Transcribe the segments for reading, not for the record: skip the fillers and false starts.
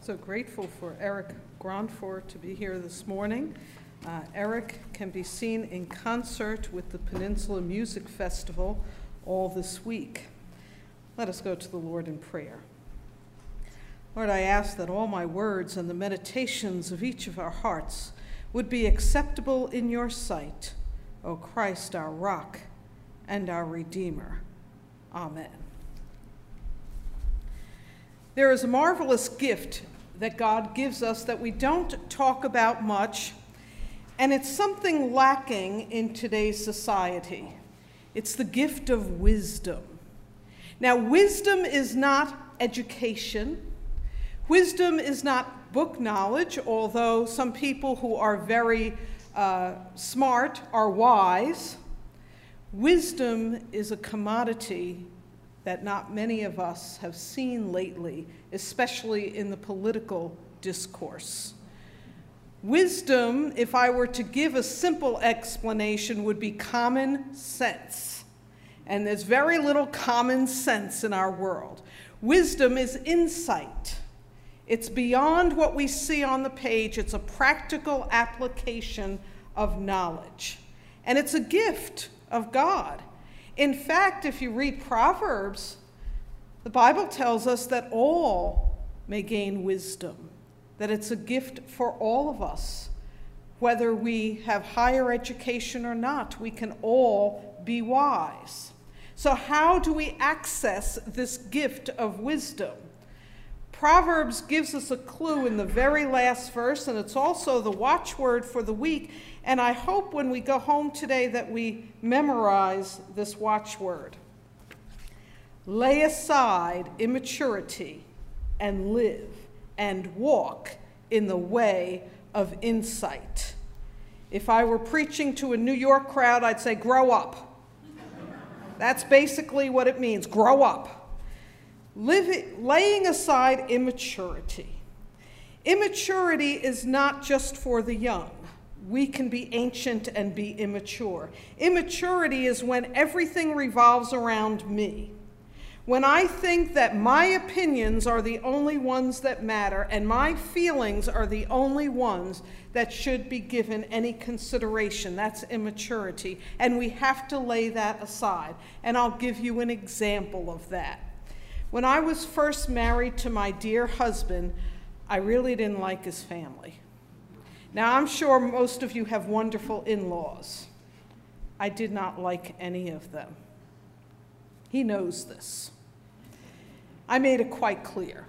So grateful for Eric Grandfort to be here this morning. Eric can be seen in concert with the Peninsula Music Festival all this week. Let us go to the Lord in prayer. Lord, I ask that all my words and the meditations of each of our hearts would be acceptable in your sight, O Christ, our rock and our Redeemer. Amen. There is a marvelous gift that God gives us that we don't talk about much, and it's something lacking in today's society. It's the gift of wisdom. Now, wisdom is not education. Wisdom is not book knowledge, although some people who are very smart are wise. Wisdom is a commodity that not many of us have seen lately, especially in the political discourse. Wisdom, if I were to give a simple explanation, would be common sense. And there's very little common sense in our world. Wisdom is insight. It's beyond what we see on the page. It's a practical application of knowledge. And it's a gift of God. In fact, if you read Proverbs, the Bible tells us that all may gain wisdom, that it's a gift for all of us. Whether we have higher education or not, we can all be wise. So how do we access this gift of wisdom? Proverbs gives us a clue in the very last verse, and it's also the watchword for the week. And I hope when we go home today that we memorize this watchword. Lay aside immaturity and live and walk in the way of insight. If I were preaching to a New York crowd, I'd say, grow up. That's basically what it means, grow up. Laying aside immaturity. Immaturity is not just for the young. We can be ancient and be immature. Immaturity is when everything revolves around me. When I think that my opinions are the only ones that matter and my feelings are the only ones that should be given any consideration, that's immaturity. And we have to lay that aside. And I'll give you an example of that. When I was first married to my dear husband, I really didn't like his family. Now, I'm sure most of you have wonderful in-laws. I did not like any of them. He knows this. I made it quite clear.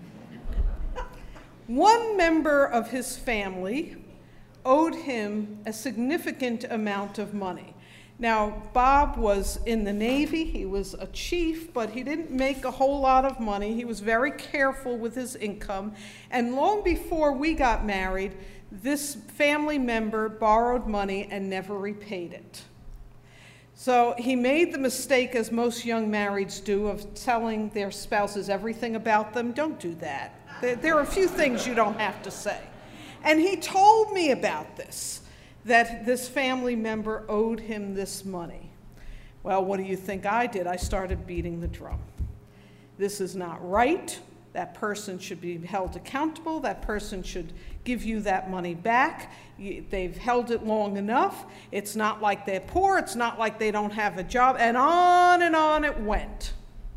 One member of his family owed him a significant amount of money. Now, Bob was in the Navy. He was a chief, but he didn't make a whole lot of money. He was very careful with his income. And long before we got married, this family member borrowed money and never repaid it. So he made the mistake, as most young marrieds do, of telling their spouses everything about them. Don't do that. There are a few things you don't have to say. And he told me about this, that this family member owed him this money. Well, what do you think I did? I started beating the drum. This is not right. That person should be held accountable. That person should give you that money back. They've held it long enough. It's not like they're poor. It's not like they don't have a job. And on it went.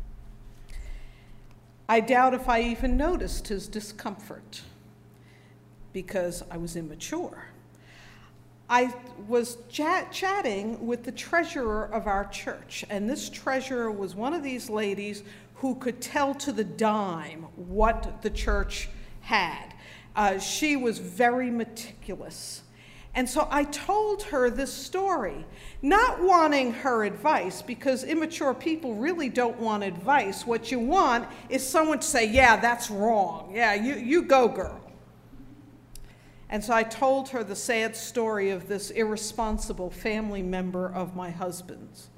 I doubt if I even noticed his discomfort because I was immature. I was chatting with the treasurer of our church, and this treasurer was one of these ladies who could tell to the dime what the church had. She was very meticulous. And so I told her this story, not wanting her advice, because immature people really don't want advice. What you want is someone to say, yeah, that's wrong. Yeah, you go, girl. And so I told her the sad story of this irresponsible family member of my husband's.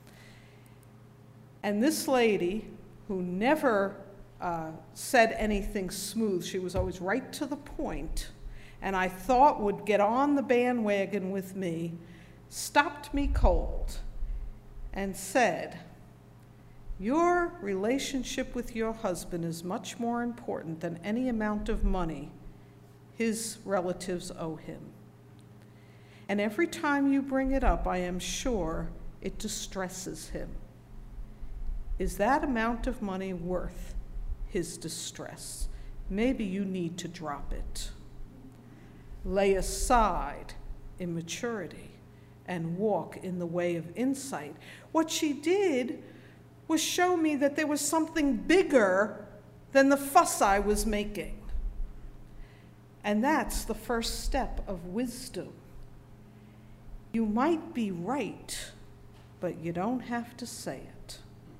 And this lady, who never said anything smooth, she was always right to the point, and I thought would get on the bandwagon with me, stopped me cold and said, Your relationship with your husband is much more important than any amount of money his relatives owe him. And every time you bring it up, I am sure it distresses him. Is that amount of money worth his distress? Maybe you need to drop it. Lay aside immaturity and walk in the way of insight. What she did was show me that there was something bigger than the fuss I was making. And that's the first step of wisdom. You might be right, but you don't have to say it.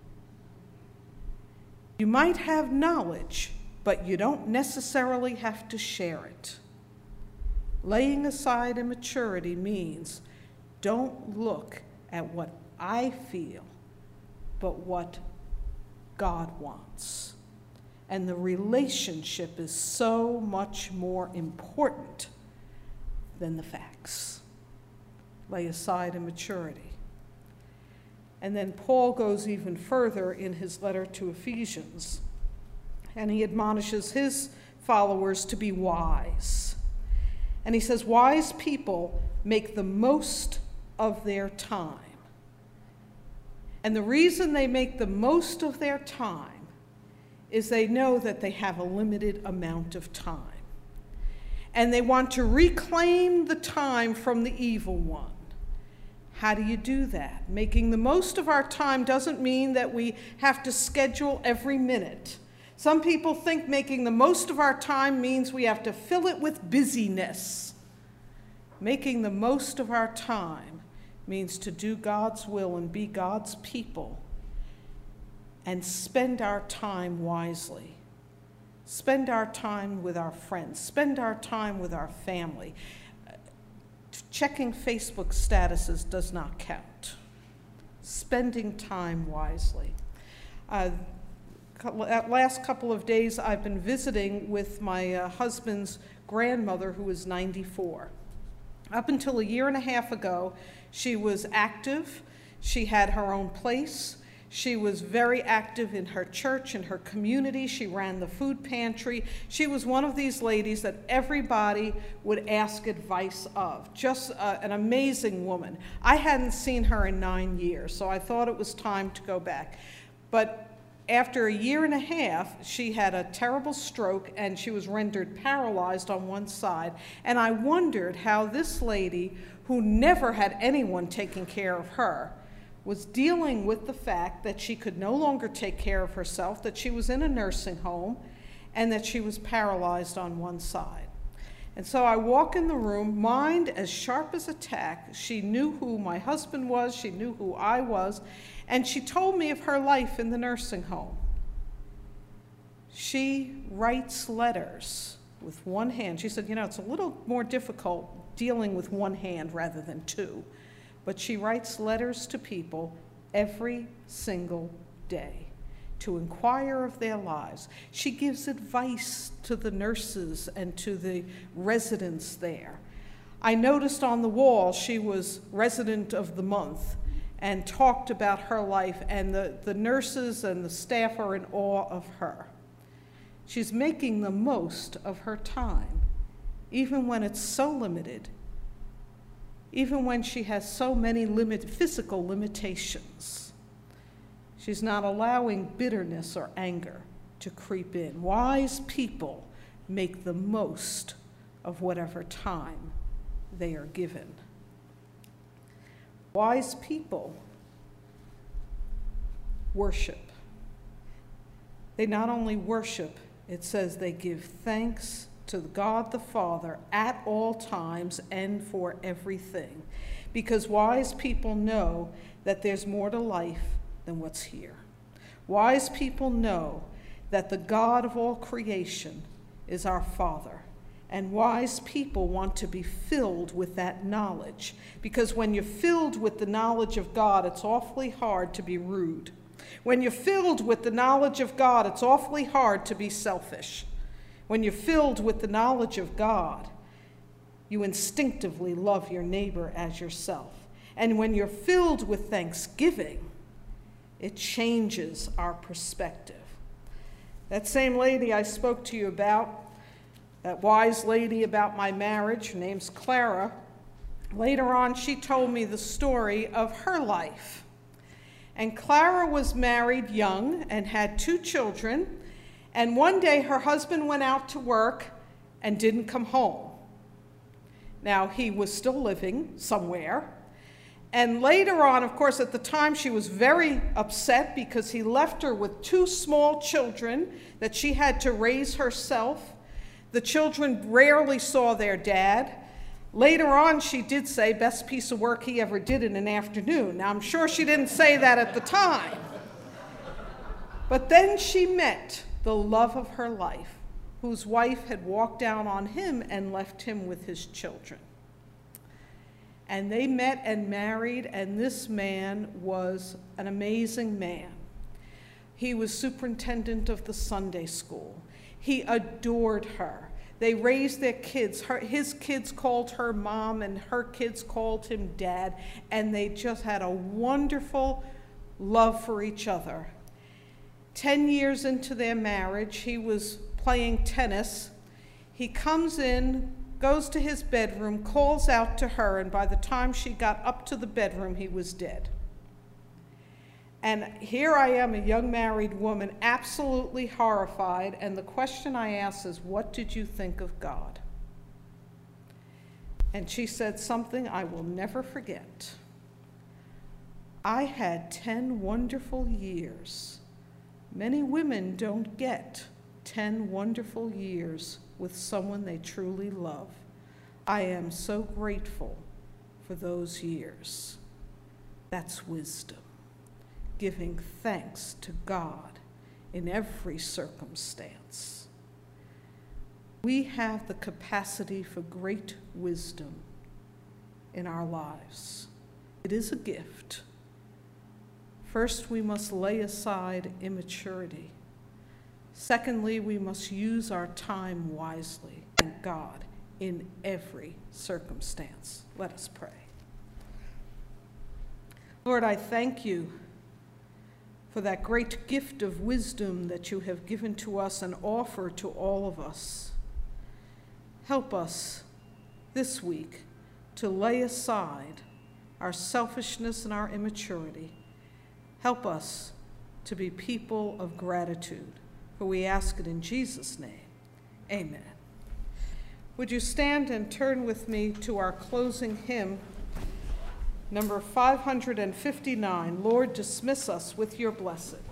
You might have knowledge, but you don't necessarily have to share it. Laying aside immaturity means don't look at what I feel, but what God wants. And the relationship is so much more important than the facts. Lay aside immaturity. And then Paul goes even further in his letter to Ephesians, and he admonishes his followers to be wise. And he says, wise people make the most of their time. And the reason they make the most of their time is they know that they have a limited amount of time. And they want to reclaim the time from the evil one. How do you do that? Making the most of our time doesn't mean that we have to schedule every minute. Some people think making the most of our time means we have to fill it with busyness. Making the most of our time means to do God's will and be God's people and spend our time wisely. Spend our time with our friends. Spend our time with our family. Checking Facebook statuses does not count. Spending time wisely. Last couple of days I've been visiting with my husband's grandmother, who is 94. Up until a year and a half ago, she was active. She had her own place. She was very active in her church and her community. She ran the food pantry. She was one of these ladies that everybody would ask advice of. Just an amazing woman. I hadn't seen her in 9 years, so I thought it was time to go back. But after a year and a half, she had a terrible stroke and she was rendered paralyzed on one side. And I wondered how this lady, who never had anyone taking care of her, was dealing with the fact that she could no longer take care of herself, that she was in a nursing home, and that she was paralyzed on one side. And so I walk in the room, mind as sharp as a tack. She knew who my husband was, she knew who I was, and she told me of her life in the nursing home. She writes letters with one hand. She said, you know, it's a little more difficult dealing with one hand rather than two. But she writes letters to people every single day to inquire of their lives. She gives advice to the nurses and to the residents there. I noticed on the wall she was resident of the month and talked about her life, and the nurses and the staff are in awe of her. She's making the most of her time, even when it's so limited, even when she has so many physical limitations. She's not allowing bitterness or anger to creep in. Wise people make the most of whatever time they are given. Wise people worship. They not only worship, it says they give thanks to God the Father at all times and for everything. Because wise people know that there's more to life than what's here. Wise people know that the God of all creation is our Father. And wise people want to be filled with that knowledge. Because when you're filled with the knowledge of God, it's awfully hard to be rude. When you're filled with the knowledge of God, it's awfully hard to be selfish. When you're filled with the knowledge of God, you instinctively love your neighbor as yourself. And when you're filled with thanksgiving, It changes our perspective. That same lady I spoke to you about, that wise lady about my marriage, her name's Clara, later on she told me the story of her life. And Clara was married young and had 2 children, and one day her husband went out to work and didn't come home. Now, he was still living somewhere. And later on, of course, at the time, she was very upset because he left her with 2 small children that she had to raise herself. The children rarely saw their dad. Later on, she did say, best piece of work he ever did in an afternoon. Now, I'm sure she didn't say that at the time. But then she met the love of her life, whose wife had walked down on him and left him with his children. And they met and married, and this man was an amazing man. He was superintendent of the Sunday school. He adored her. They raised their kids. His kids called her mom, and her kids called him dad, and they just had a wonderful love for each other. 10 years into their marriage, he was playing tennis. He comes in, goes to his bedroom, calls out to her, and by the time she got up to the bedroom, he was dead. And here I am, a young married woman, absolutely horrified, and the question I asked is, what did you think of God? And she said something I will never forget. I had 10 wonderful years. Many women don't get 10 wonderful years with someone they truly love. I am so grateful for those years. That's wisdom, giving thanks to God in every circumstance. We have the capacity for great wisdom in our lives. It is a gift. First, we must lay aside immaturity. Secondly, we must use our time wisely. Thank God in every circumstance. Let us pray. Lord, I thank you for that great gift of wisdom that you have given to us and offer to all of us. Help us this week to lay aside our selfishness and our immaturity. Help us to be people of gratitude, for we ask it in Jesus' name. Amen. Would you stand and turn with me to our closing hymn, number 559, Lord, dismiss us with your blessed.